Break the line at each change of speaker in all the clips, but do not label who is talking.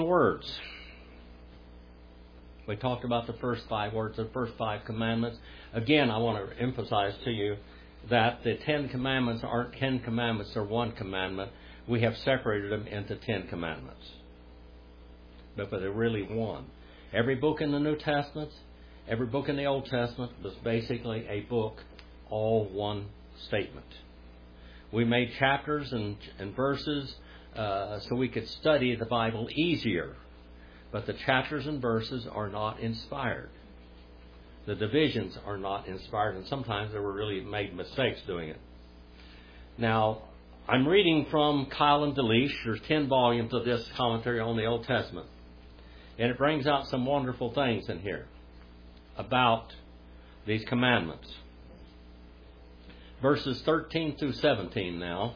words. We talked about the first 5 words, the first 5 commandments. Again, I want to emphasize to you that the 10 commandments aren't 10 commandments, they're one commandment. We have separated them into 10 commandments. But they're really one. Every book in the New Testament, every book in the Old Testament was basically a book, all one statement. We made chapters and verses so we could study the Bible easier. But the chapters and verses are not inspired. The divisions are not inspired, and sometimes they were really made mistakes doing it. Now, I'm reading from Keil and Delitzsch. There's 10 volumes of this commentary on the Old Testament. And it brings out some wonderful things in here about these commandments. Verses 13 through 17 now.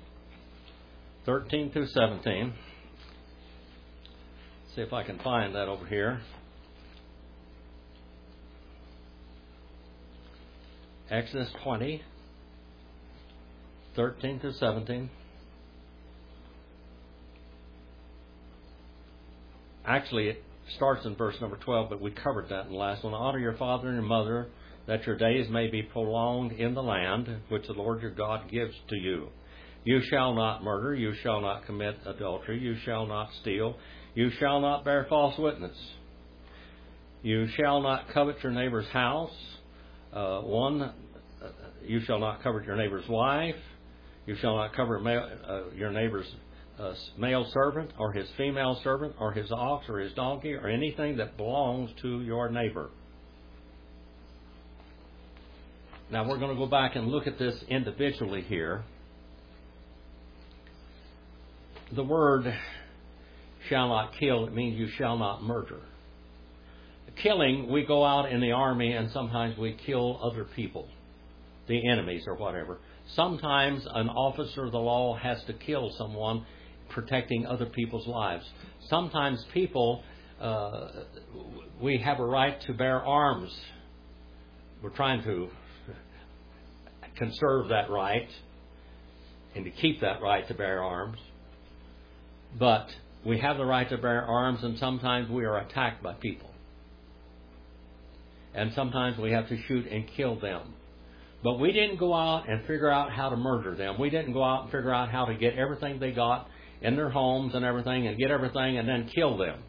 13 through 17. See if I can find that over here. Exodus 20, 13 through 17. Actually, it starts in verse number 12, but we covered that in the last one. Honor your father and your mother, that your days may be prolonged in the land which the Lord your God gives to you. You shall not murder. You shall not commit adultery. You shall not steal. You shall not bear false witness. You shall not covet your neighbor's house. You shall not covet your neighbor's wife. You shall not covet your neighbor's male servant or his female servant or his ox or his donkey or anything that belongs to your neighbor. Now we're going to go back and look at this individually here. The word shall not kill, it means you shall not murder. Killing, we go out in the army and sometimes we kill other people, the enemies or whatever. Sometimes an officer of the law has to kill someone protecting other people's lives. Sometimes people, we have a right to bear arms. We're trying to conserve that right and to keep that right to bear arms. But we have the right to bear arms, and sometimes we are attacked by people. And sometimes we have to shoot and kill them. But we didn't go out and figure out how to murder them. We didn't go out and figure out how to get everything they got in their homes and everything, and get everything and then kill them.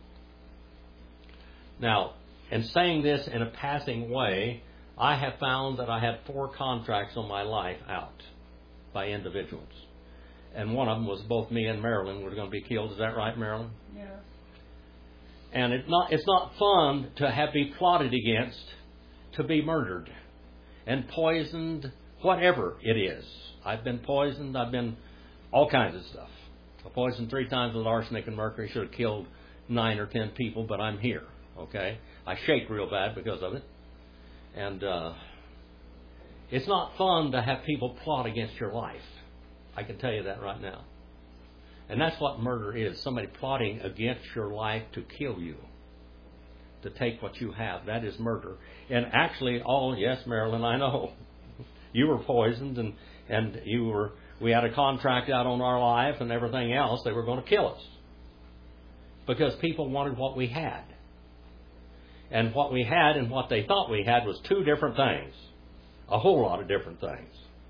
Now, in saying this in a passing way, I have found that I had 4 contracts on my life out by individuals. And one of them was both me and Marilyn were going to be killed. Is that right, Marilyn?
Yeah.
And it's not fun to be plotted against, to be murdered and poisoned, whatever it is. I've been poisoned. I've been all kinds of stuff. I poisoned 3 times with arsenic and mercury. Should have killed 9 or 10 people, but I'm here. Okay? I shake real bad because of it. And it's not fun to have people plot against your life. I can tell you that right now. And that's what murder is. Somebody plotting against your life to kill you. To take what you have. That is murder. And actually, yes, Marilyn, I know. You were poisoned and we had a contract out on our life and everything else. They were going to kill us. Because people wanted what we had. And what we had and what they thought we had was 2 different things. A whole lot of different things.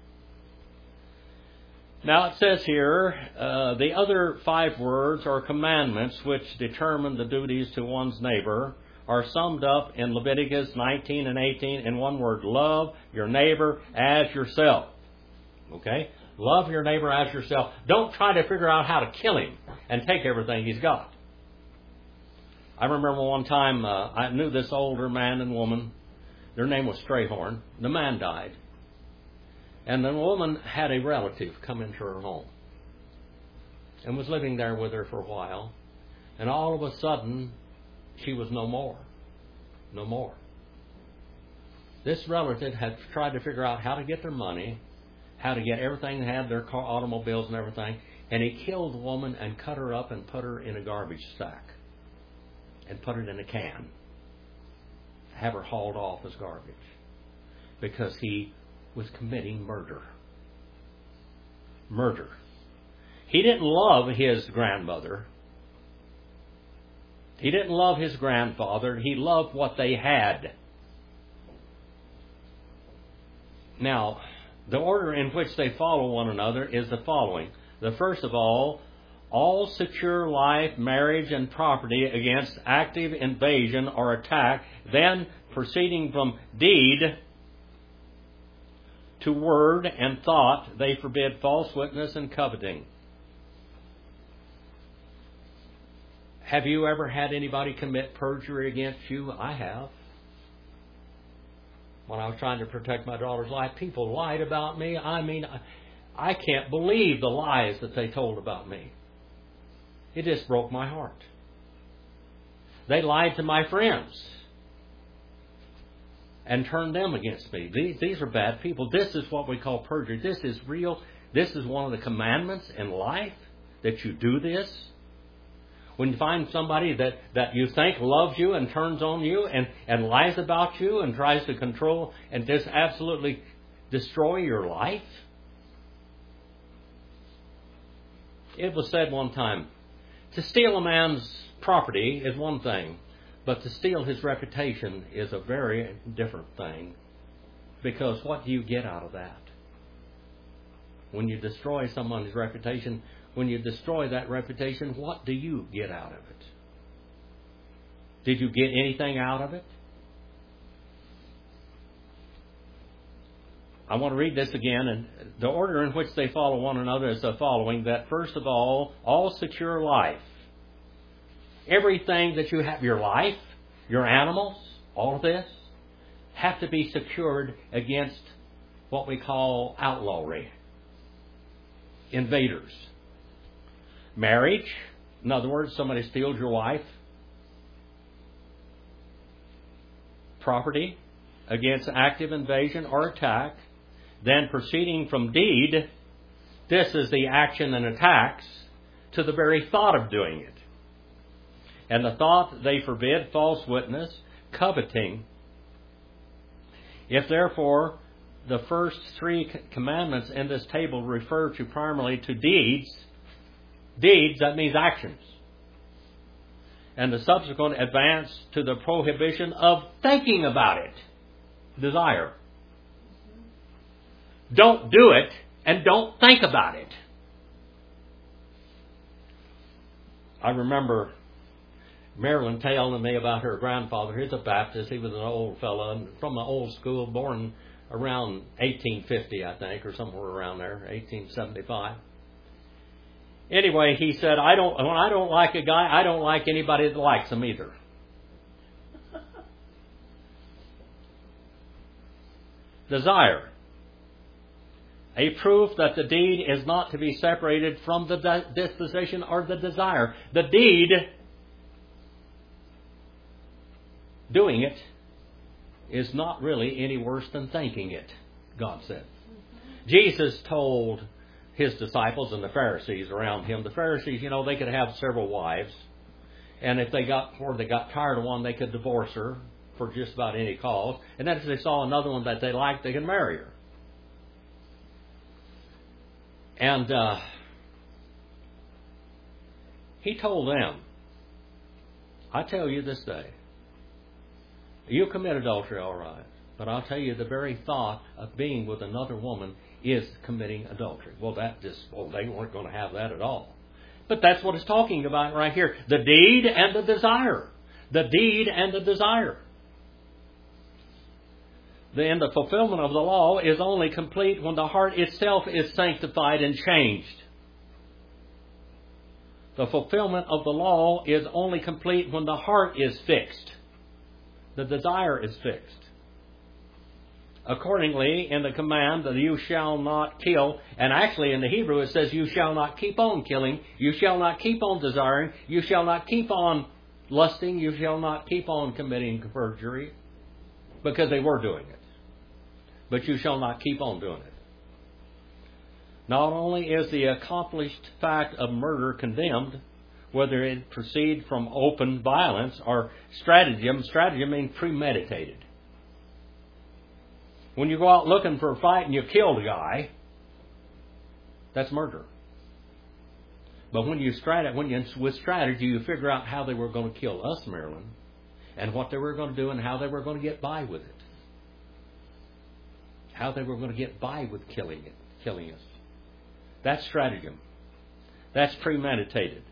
Now it says here, the other 5 words or commandments which determine the duties to one's neighbor are summed up in Leviticus 19 and 18 in one word: love your neighbor as yourself. Okay? Love your neighbor as yourself. Don't try to figure out how to kill him and take everything he's got. I remember one time I knew this older man and woman. Their name was Strayhorn. The man died. And the woman had a relative come into her home and was living there with her for a while. And all of a sudden, she was no more. No more. This relative had tried to figure out how to get their money, how to get everything they had, their car, automobiles and everything. And he killed the woman and cut her up and put her in a garbage sack and put it in a can. Have her hauled off as garbage. Because he was committing murder. Murder. He didn't love his grandmother. He didn't love his grandfather. He loved what they had. Now, the order in which they follow one another is the following. The first of all secure life, marriage, and property against active invasion or attack, then proceeding from deed to word and thought, they forbid false witness and coveting. Have you ever had anybody commit perjury against you? I have. When I was trying to protect my daughter's life, people lied about me. I can't believe the lies that they told about me. It just broke my heart. They lied to my friends and turned them against me. These are bad people. This is what we call perjury. This is real. This is one of the commandments in life, that you do this. When you find somebody that you think loves you and turns on you and lies about you and tries to control and just absolutely destroy your life. It was said one time, to steal a man's property is one thing, but to steal his reputation is a very different thing. Because what do you get out of that? When you destroy someone's reputation, when you destroy that reputation, what do you get out of it? Did you get anything out of it? I want to read this again, and the order in which they follow one another is the following, that first of all secure life. Everything that you have, your life, your animals, all of this, have to be secured against what we call outlawry, invaders. Marriage, in other words, somebody steals your wife. Property, against active invasion or attack. Then proceeding from deed, this is the action and attacks, to the very thought of doing it. And the thought, they forbid false witness, coveting. If therefore the first three commandments in this table refer to primarily to deeds, that means actions. And the subsequent advance to the prohibition of thinking about it, desire. Don't do it and don't think about it. I remember Marilyn telling me about her grandfather. He's a Baptist. He was an old fellow from the old school, born around 1850, I think, or somewhere around there, 1875. Anyway, he said, when I don't like a guy, I don't like anybody that likes him either. Desire. A proof that the deed is not to be separated from the disposition or the desire. The deed, doing it, is not really any worse than thinking it, God said. Jesus told his disciples and the Pharisees around him. The Pharisees, they could have several wives. And if they got tired of one, they could divorce her for just about any cause. And then if they saw another one that they liked, they could marry her. And he told them, I tell you this day, you commit adultery, all right. But I'll tell you, the very thought of being with another woman is committing adultery. Well, they weren't going to have that at all. But that's what it's talking about right here. The deed and the desire. The deed and the desire. Then the fulfillment of the law is only complete when the heart itself is sanctified and changed. The fulfillment of the law is only complete when the heart is fixed. The desire is fixed. Accordingly, in the command that you shall not kill, and actually in the Hebrew it says you shall not keep on killing, you shall not keep on desiring, you shall not keep on lusting, you shall not keep on committing perjury, because they were doing it. But you shall not keep on doing it. Not only is the accomplished fact of murder condemned, whether it proceed from open violence or stratagem. Stratagem means premeditated. When you go out looking for a fight and you kill the guy, that's murder. But with strategy, you figure out how they were going to kill us, Marilyn, and what they were going to do, and how they were going to get by with it. How they were going to get by with killing us. That's stratagem. That's premeditated.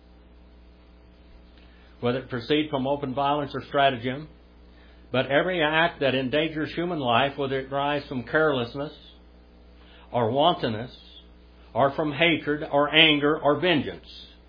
Whether it proceed from open violence or stratagem, but every act that endangers human life, whether it derives from carelessness or wantonness, or from hatred or anger or vengeance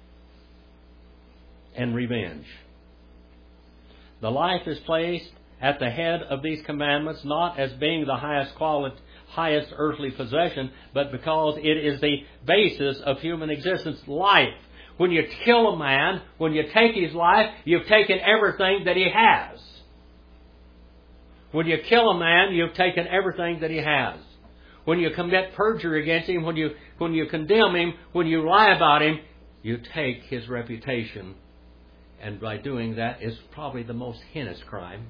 and revenge. The life is placed at the head of these commandments, not as being the highest earthly possession, but because it is the basis of human existence. Life. When you kill a man, when you take his life, you've taken everything that he has. When you kill a man, you've taken everything that he has. When you commit perjury against him, when you condemn him, when you lie about him, you take his reputation. And by doing that is probably the most heinous crime.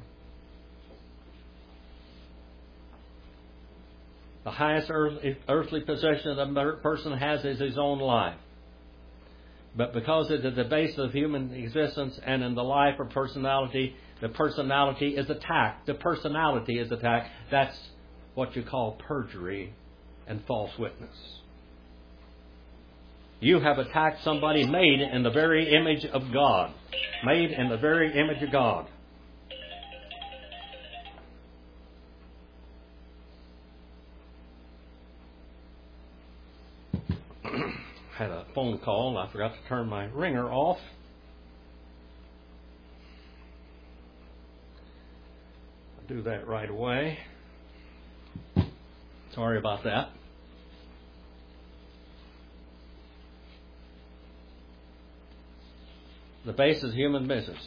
The highest earthly possession that a person has is his own life. But because it is the base of human existence and in the life or personality, the personality is attacked. The personality is attacked. That's what you call perjury and false witness. You have attacked somebody made in the very image of God. Made in the very image of God. Had a phone call and I forgot to turn my ringer off. I'll do that right away. Sorry about that. The base is human business.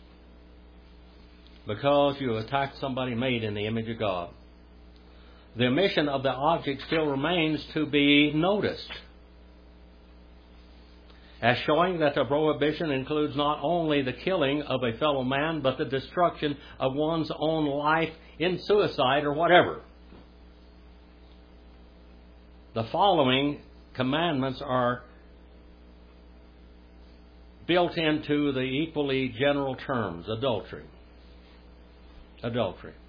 Because you attacked somebody made in the image of God. The omission of the object still remains to be noticed, as showing that the prohibition includes not only the killing of a fellow man, but the destruction of one's own life in suicide or whatever. The following commandments are built into the equally general terms. Adultery. Adultery.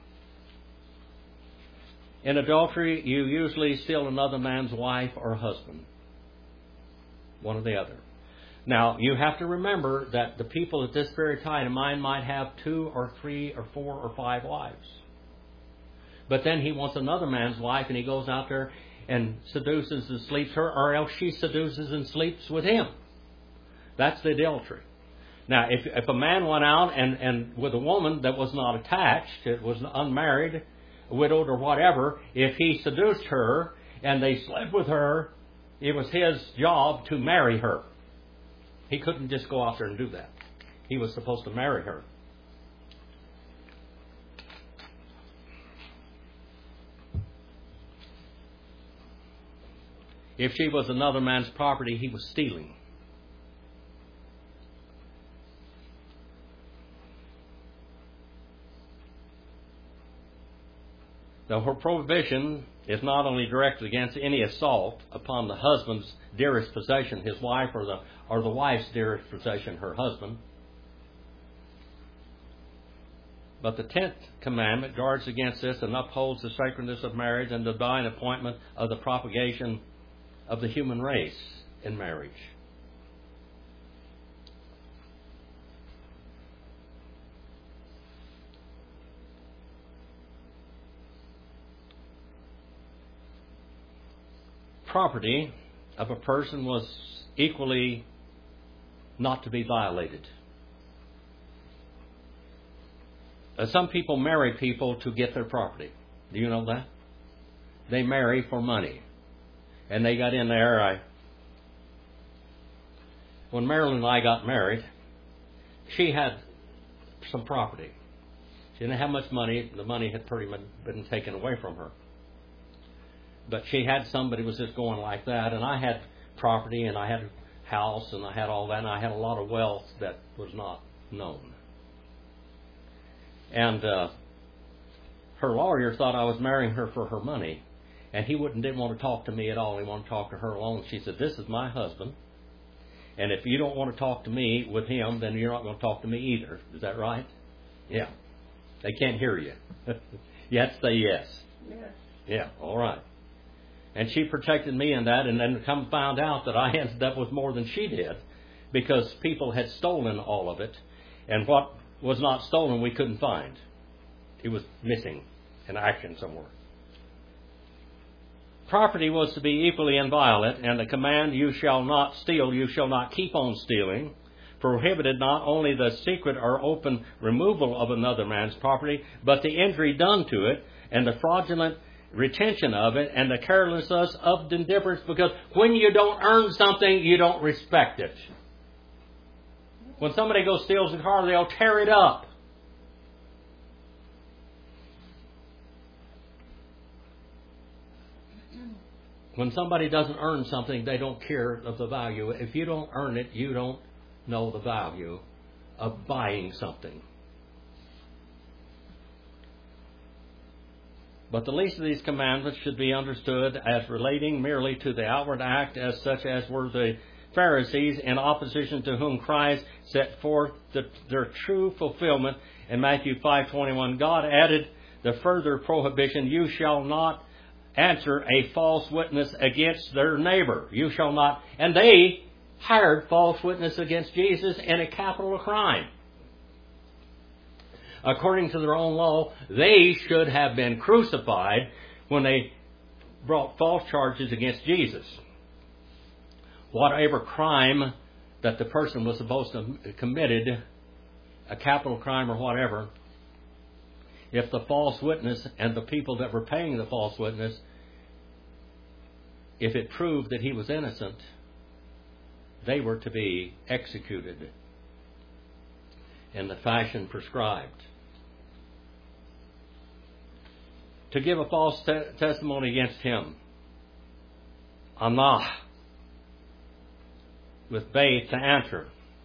In adultery, you usually steal another man's wife or husband. One or the other. Now, you have to remember that the people at this very time of mine might have 2 or 3 or 4 or 5 wives. But then he wants another man's wife and he goes out there and seduces and sleeps her, or else she seduces and sleeps with him. That's the adultery. Now, if a man went out and with a woman that was not attached, it was unmarried, widowed or whatever, if he seduced her and they slept with her, it was his job to marry her. He couldn't just go out there and do that. He was supposed to marry her. If she was another man's property, he was stealing. The prohibition is not only directed against any assault upon the husband's dearest possession, his wife, or the wife's dearest possession, her husband. But the 10th commandment guards against this and upholds the sacredness of marriage and the divine appointment of the propagation of the human race in marriage. Property of a person was equally not to be violated. Some people marry people to get their property. Do you know that? They marry for money. And they got in there. When Marilyn and I got married, she had some property. She didn't have much money. The money had pretty much been taken away from her. But she had somebody was just going like that. And I had property, and I had a house, and I had all that, and I had a lot of wealth that was not known. And her lawyer thought I was marrying her for her money. And he didn't want to talk to me at all. He wanted to talk to her alone. She said, "This is my husband. And if you don't want to talk to me with him, then you're not going to talk to me either. Is that right? Yeah. They can't hear you. You have to say yes.
Yes.
Yeah, all right. And she protected me in that, and then found out that I ended up with more than she did, because people had stolen all of it, and what was not stolen we couldn't find. It was missing in action somewhere. Property was to be equally inviolate, and the command, you shall not steal, you shall not keep on stealing, prohibited not only the secret or open removal of another man's property, but the injury done to it, and the fraudulent retention of it, and the carelessness of indifference, because when you don't earn something, you don't respect it. When somebody goes steals a car, they'll tear it up. When somebody doesn't earn something, they don't care of the value. If you don't earn it, you don't know the value of buying something. But the least of these commandments should be understood as relating merely to the outward act, as such as were the Pharisees, in opposition to whom Christ set forth their true fulfillment in Matthew 5:21. God added the further prohibition, you shall not answer a false witness against their neighbor. You shall not. And they hired false witness against Jesus in a capital crime. According to their own law, they should have been crucified when they brought false charges against Jesus. Whatever crime that the person was supposed to have committed, a capital crime or whatever, if the false witness and the people that were paying the false witness, if it proved that he was innocent, they were to be executed in the fashion prescribed. To give a false testimony against him, Anah, with Beth to answer,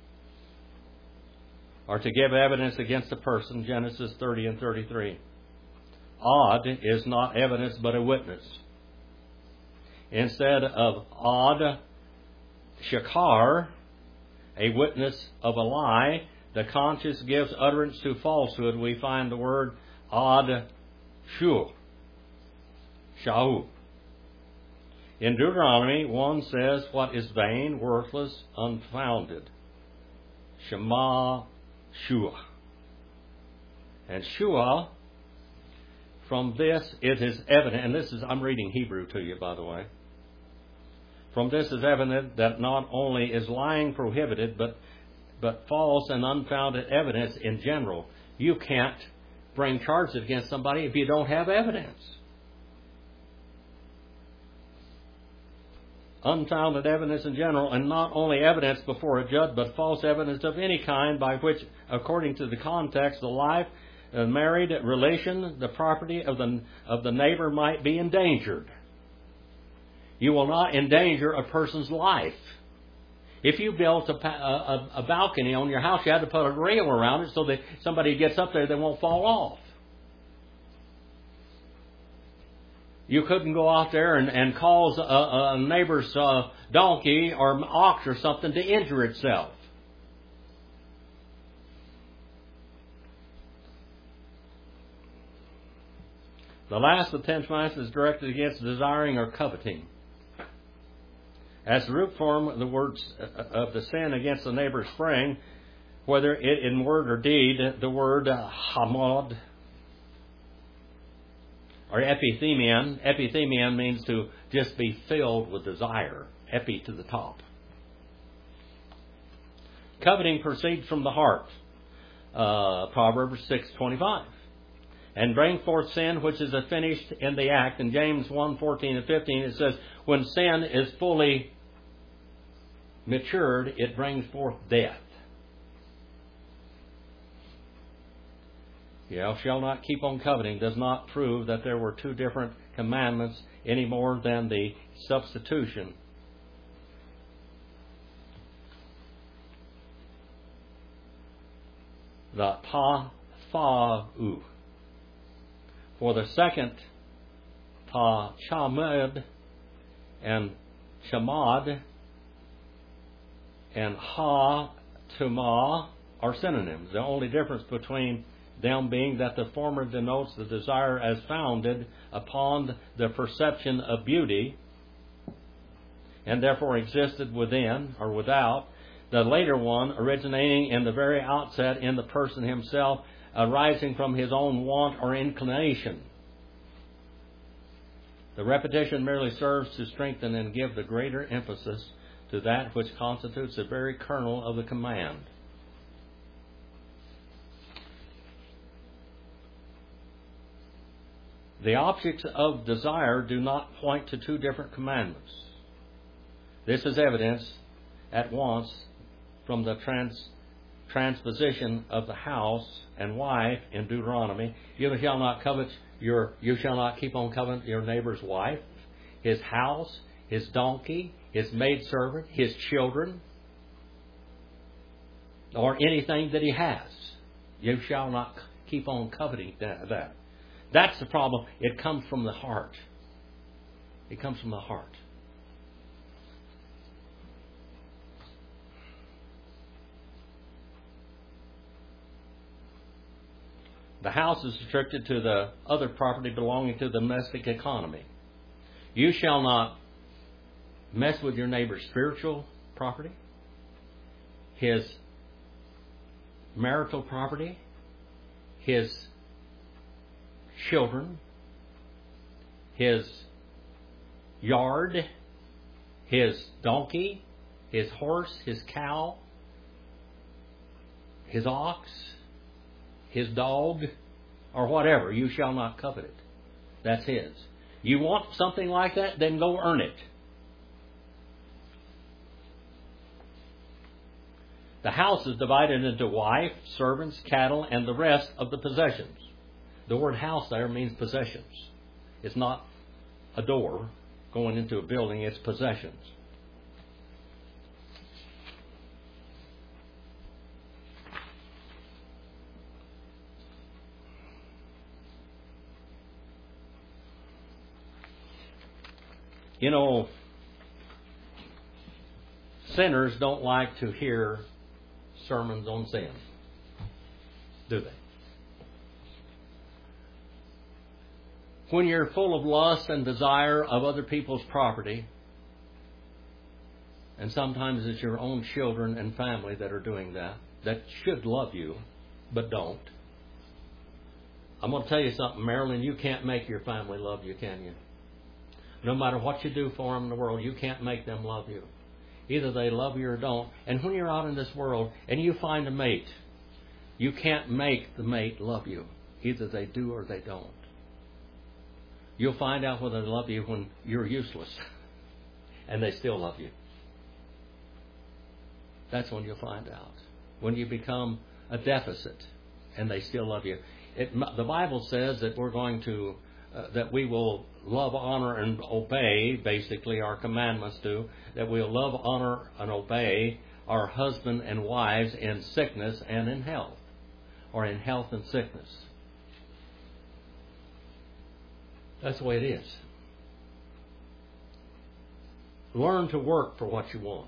or to give evidence against a person, Genesis 30 and 33. Od is not evidence but a witness. Instead of Od, Shakar, a witness of a lie, the conscience gives utterance to falsehood. We find the word Od Shu, Shahu. In Deuteronomy, 1 says, what is vain, worthless, unfounded. Shema Shua. And Shua, from this it is evident, and I'm reading Hebrew to you, by the way. From this is evident that not only is lying prohibited, but false and unfounded evidence in general. You can't bring charges against somebody if you don't have evidence. Unfounded evidence in general, and not only evidence before a judge, but false evidence of any kind by which, according to the context, the life, the married relation, the property of the neighbor might be endangered. You will not endanger a person's life. If you built a balcony on your house, you had to put a rail around it so that somebody gets up there, they won't fall off. You couldn't go out there and cause a neighbor's donkey or ox or something to injure itself. The last of 10 commandments is directed against desiring or coveting. As the root form of the words of the sin against the neighbor's spring, whether it in word or deed, the word hamad or epithemion. Epithemion means to just be filled with desire. Epi to the top. Coveting proceeds from the heart. Proverbs 6:25. And bring forth sin which is finished in the act. In James 1:14 and 15 it says, when sin is fully matured, it brings forth death. You shall not keep on coveting does not prove that there were two different commandments any more than the substitution. The ta-fa-u. For the second, ta-chamed and shamad, and ha to ma are synonyms. The only difference between them being that the former denotes the desire as founded upon the perception of beauty, and therefore existed within or without. The later one originating in the very outset in the person himself, arising from his own want or inclination. The repetition merely serves to strengthen and give the greater emphasis to that which constitutes the very kernel of the command. The objects of desire do not point to two different commandments. This is evidenced at once from the transposition of the house and wife in Deuteronomy. You shall not keep on coveting your neighbor's wife, his house, his donkey, his maidservant, his children, or anything that he has. You shall not keep on coveting that. That's the problem. It comes from the heart. It comes from the heart. The house is restricted to the other property belonging to the domestic economy. You shall not mess with your neighbor's spiritual property, his marital property, his children, his yard, his donkey, his horse, his cow, his ox, his dog, or whatever. You shall not covet it. That's his. You want something like that? Then go earn it. The house is divided into wife, servants, cattle, and the rest of the possessions. The word house there means possessions. It's not a door going into a building, it's possessions. You know, sinners don't like to hear sermons on sin, do they? When you're full of lust and desire of other people's property, and sometimes it's your own children and family that are doing that should love you, but don't. I'm going to tell you something, Marilyn, you can't make your family love you, can you? No matter what you do for them in the world, you can't make them love you. Either they love you or don't. And when you're out in this world and you find a mate, you can't make the mate love you. Either they do or they don't. You'll find out whether they love you when you're useless and they still love you. That's when you'll find out. When you become a deficit and they still love you. The Bible says that we're going to that we will love, honor, and obey, basically our commandments do, that we'll love, honor, and obey our husband and wives in sickness and in health, or in health and sickness. That's the way it is. Learn to work for what you want,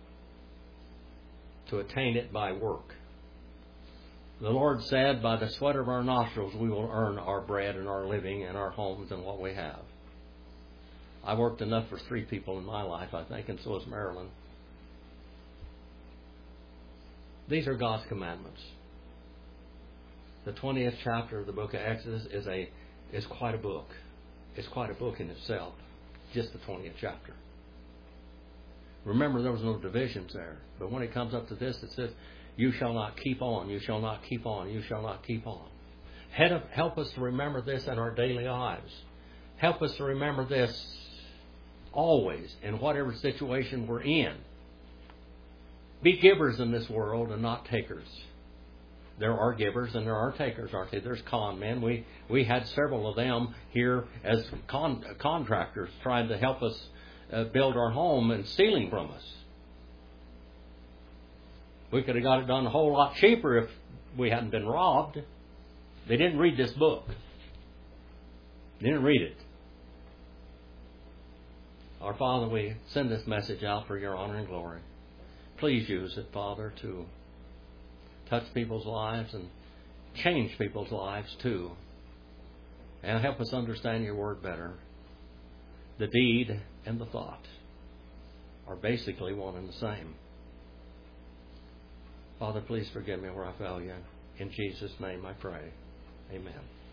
to attain it by work. The Lord said, by the sweat of our nostrils we will earn our bread and our living and our homes and what we have. I worked enough for 3 people in my life, I think, and so has Marilyn. These are God's commandments. The 20th chapter of the book of Exodus is quite a book. It's quite a book in itself, just the 20th chapter. Remember, there was no divisions there. But when it comes up to this, it says, you shall not keep on, you shall not keep on, you shall not keep on. Help us to remember this in our daily lives. Help us to remember this always in whatever situation we're in. Be givers in this world and not takers. There are givers and there are takers, aren't there? There's con men. We had several of them here as contractors trying to help us build our home and stealing from us. We could have got it done a whole lot cheaper if we hadn't been robbed. They didn't read this book. They didn't read it. Our Father, we send this message out for your honor and glory. Please use it, Father, to touch people's lives and change people's lives too. And help us understand your word better. The deed and the thought are basically one and the same. Father, please forgive me where I fail you. In Jesus' name I pray. Amen.